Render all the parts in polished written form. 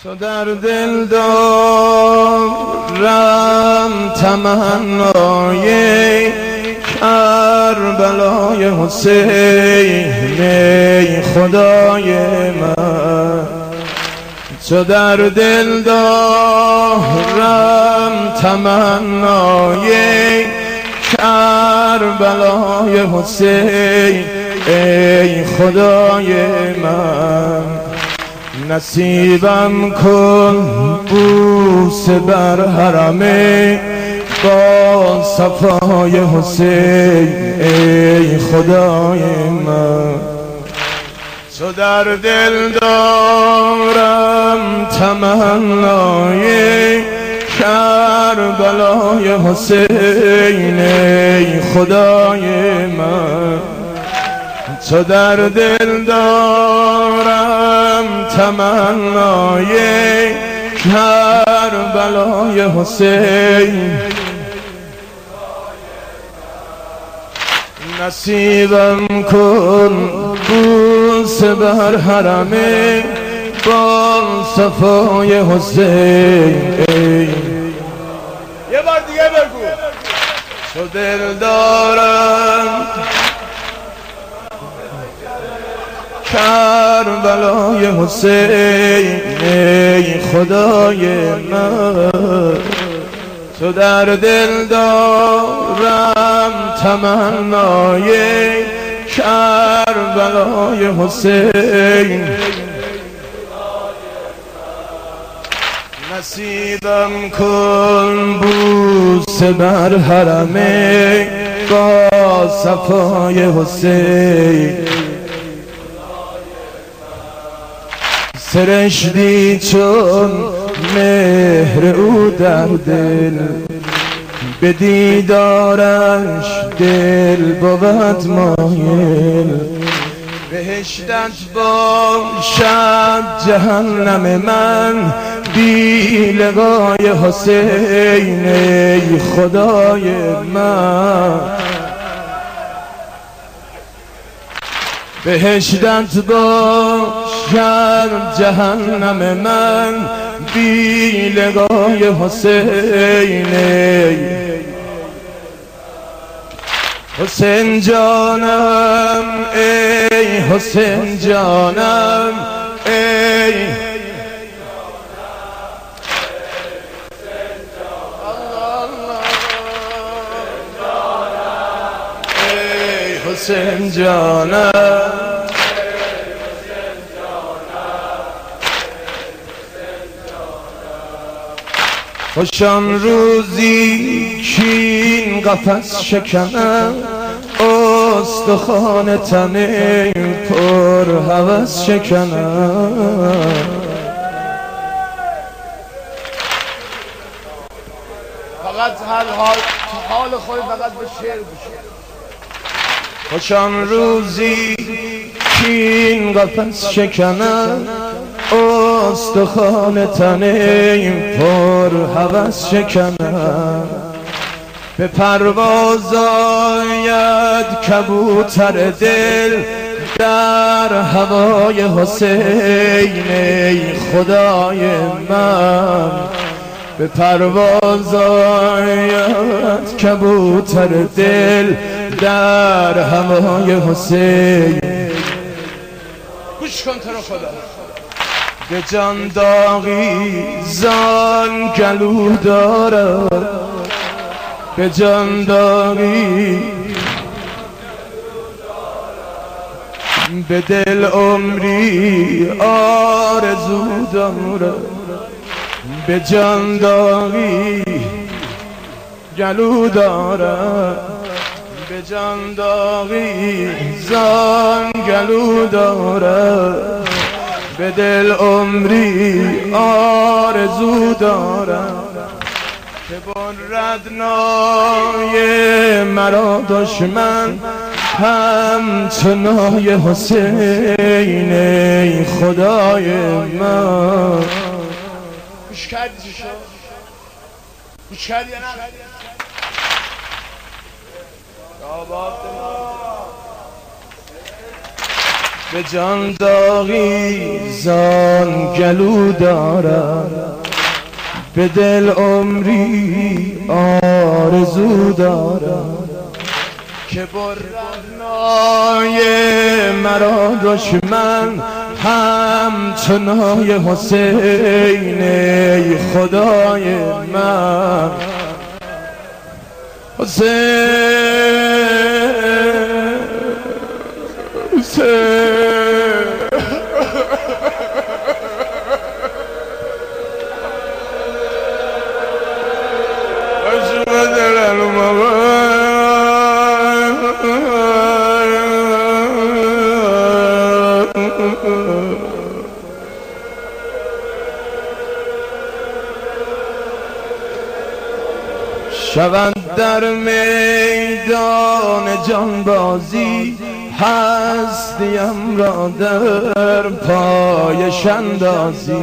تو در دل دارم تمنای کربلای حسین ای خدای من. تو در دل دارم تمنای کربلای حسین ای خدای من. نصیبم کن بوسه بر حرم با صفای حسین ای خدای من. تو در دل دارم تمنای کربلای حسین ای خدای من. تو در دل دارم تمنای کربلای حسین. نصیبم کن بوسه بر حرم با صفای حسین. یه بار دیگه بگو. تو دل دارم کربلای حسین ای خدای من. تو در دل دارم تمنای کربلای حسین. نصیبم کن بوسه بر حرم با صفای حسین. سرشتی چون مهر او در دل به دیدارش دل بود مایل. بهشتت باشد جهنم من بی لقای حسین ای خدای من. بهشتت باشد جهنم من بی لقای حسین. حسین جانم ای حسین جانم ای حسین جانم. خوشم روزی کین قفس شکنم استخوان تنه پر هوس شکنم. فقط حال خود فقط به شعر بشه. خوشم روزی کین قفس شکنم استخوان تنه پر هوس شکنم. به پرواز آید کبوتر دل در هوای حسین ای خدای من. به پرواز آید کبوتر دل در هوای حسین. گوش کن تو رو خدا. به جان داغی زان گلو دارم به جان داغی به دل عمری آرزو دارم. به جان داغی گلو دارم به جان داغی زان گلو دارم. به دل عمری آرزو دارم که برد نای مرا دشمن همچنای حسین ای خدای من. گوش کردی چی شد؟ گوش کردی یا نه؟ به جان داغی زان گلو دارم، به دل عمری آرزو دارم که برهنای مرا دشمن همچنای حسین ای خدای من. حسین شوند در میدان جانبازی، هستیم را در پایش اندازی.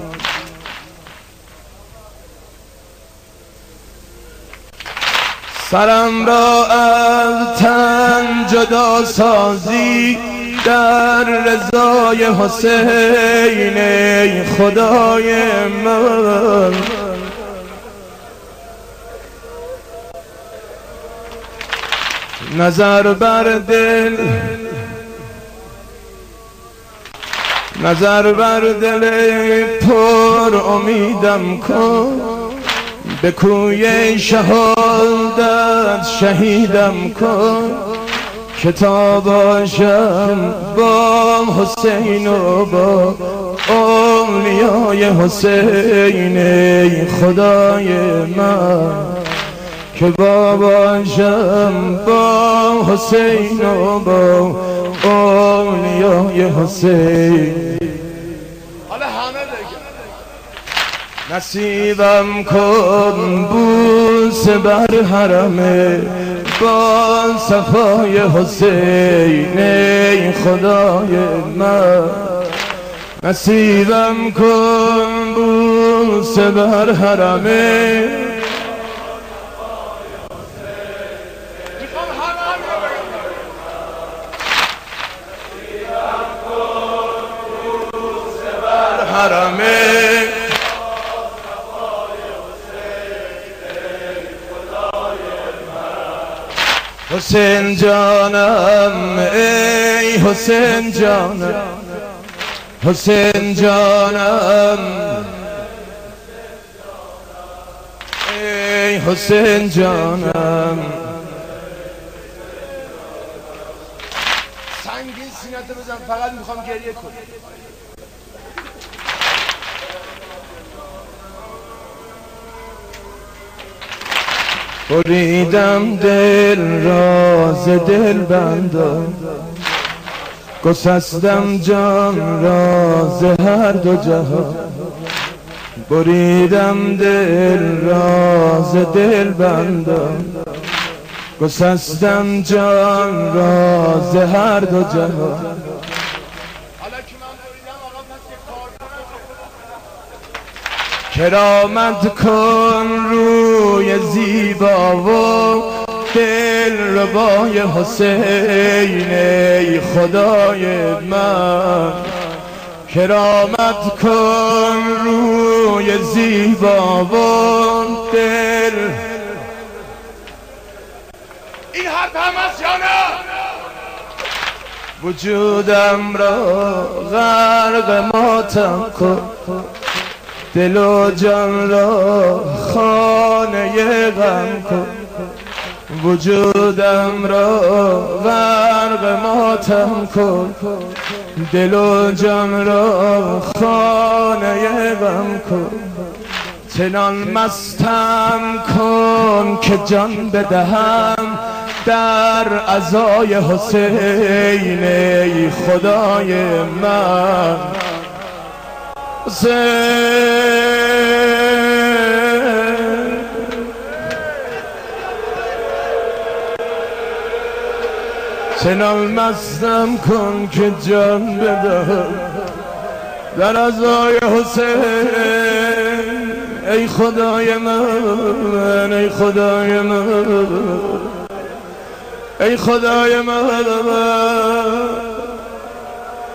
سرم را از تن جدا سازی، در رضای حسین ای خدای من. نظر بر دل پر امیدم کن، به کوی شهادت شهیدم کن که تا باشم با حسین و با اولیای حسین ای خدای من. که باشم با حسین و با اولیای حسین. حالا همه بگم نصیبم کن بوس بر حرمه با صفای حسین ای خدای من. نصیبم کن بوس بر حرمه حرمه حسین جانم ای حسین جانم، حسین جانم ای حسین جانم. سنگین سینه‌تو بزن، فقط میخوام گریه کنم. بریدم دل راز دل بندم، گسستم جان راز هر دو جهان. بریدم دل راز دل بندم، گسستم جان راز هر دو جهان. کرامت کن روی زیبا و دل ربای حسین ای خدای من. کرامت کن روی زیبا و دل. این حرف هم است یا نه؟ وجودم را غرق ماتم کن، دل و جان را خانه غم کن. وجودم را غرق ماتم کن، دل و جان را خانه غم کن. چنان مستم کن که جان بدهم در عزای حسین ای خدای من. چنان مستم کن که جان بدهم در عزای حسین ای خدای من، ای خدای من، ای خدای من.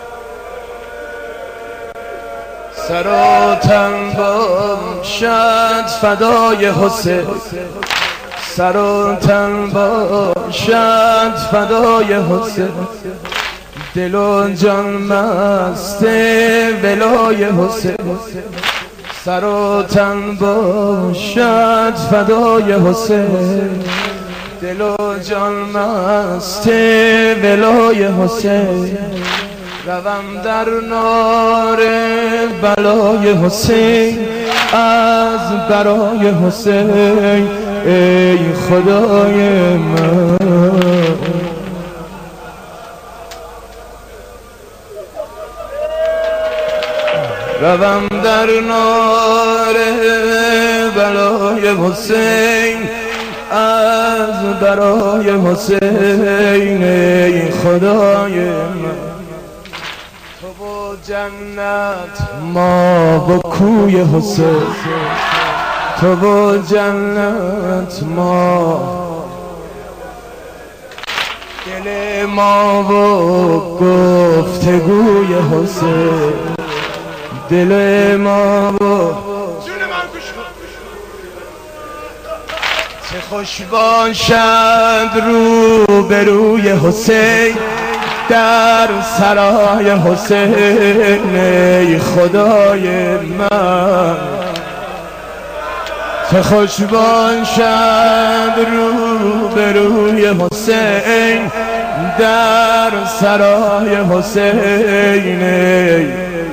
سر و تن باشد فدای حسین، سر و تن باشد فدای حسین، دل و جان مست ولای حسین، سر و تن باشد فدای حسین، دل و جان مست ولای حسین، روم در نار بلای حسین از برای حسین ای خدای من. روم در نار بلای حسین از برای حسین ای خدای من. تو و جنت ما و کوی حسین، تو و جنت ما، دل ما و گفتگوی حسین، دل ما و چه خوش باشد رو به روی حسین در سرای حسین ای خدای من. چه خوش باشد رو به روی حسین در سرای حسین ای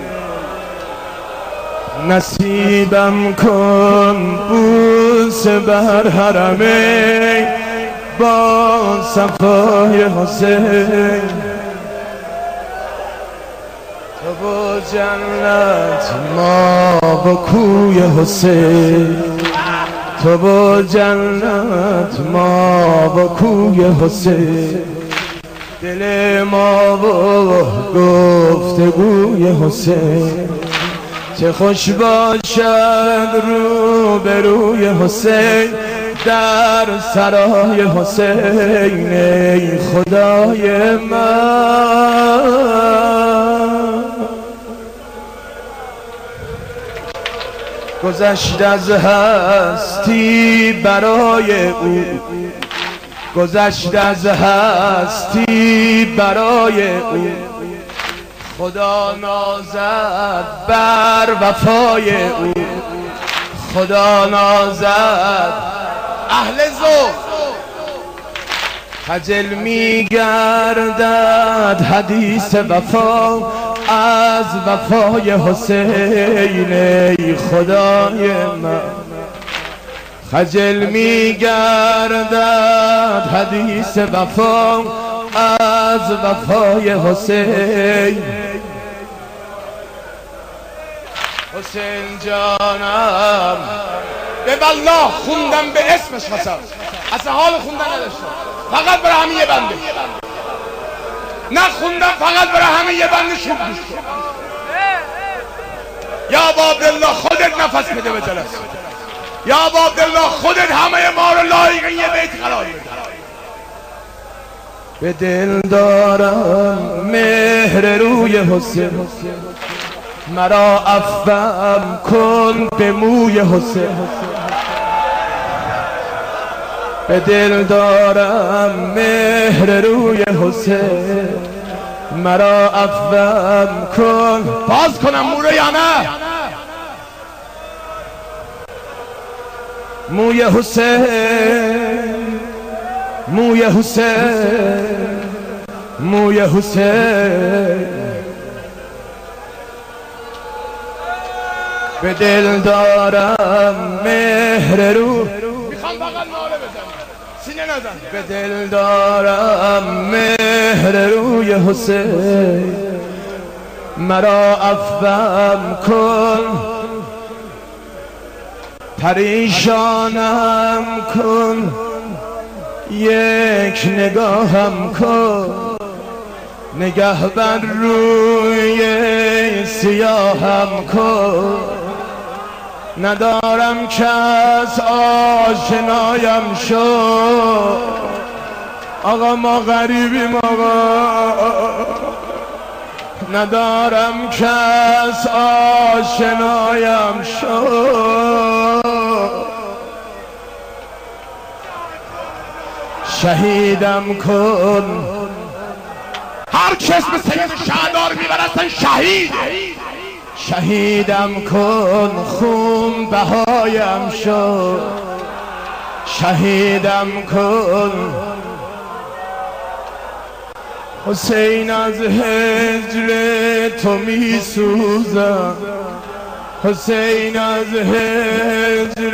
نصیبم کن بوس بر حرمین با صفای حسین. تو و جنت ما و کوی حسین، تو و جنت ما و کوی حسین، دل ما و گفتگوی حسین. چه خوش باشد رو به روی حسین در سرای حسین ای خدای من. گذشت از هستی برای او، گذشت از هستی برای او، خدا نازد بر وفای او، خدا نازد اهل ذوق. خجل می گردد حدیث وفا از وفای حسین ای خدای من. خجل می گردد حدیث وفا از وفای حسین. حسین جانم به والله خوندم به اسمش قسم، اصلا حال خوندن نداشتم، فقط برای همین یه بنده نه خوندم، فقط برای همین یه بنده شوک گوش کن. یا ابا عبدالله خودت نفس بده به جلسه، یا ابا عبدالله خودت همه ما رو لایق یه بیت قرار بده. به دل دارم مهر روی حسین، مرا عفوم کن به موی حسین. به دل دارم مهر روی حسین، مرا عفوم کن. باز کنم مو رو یا نه؟ موی حسین، موی حسین، موی حسین. به دل دارم مهر رو، میخوام فقط ناله بزنم سینه نزن. به دل دارم مهر روی حسین، مرا عفوم کن. پریشانم کن، یک نگاهم کن، نگه بر روی سیاهم کن. ندارم کس آشنایم شو، آقا ما غریبیم، آقا ندارم کس آشنایم شد، شهیدم کن. هر کس به سید شهدار میبرستن شهید، شهیدم کن. خون بهایم شد، شهیدم کن. حسین از هجر تو می سوزم، حسین از هجر.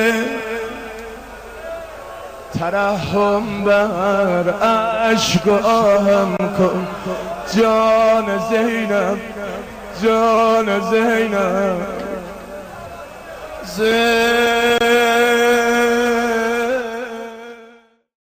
ترحم بر اشک و آهم کن جان زینب، جان زینب.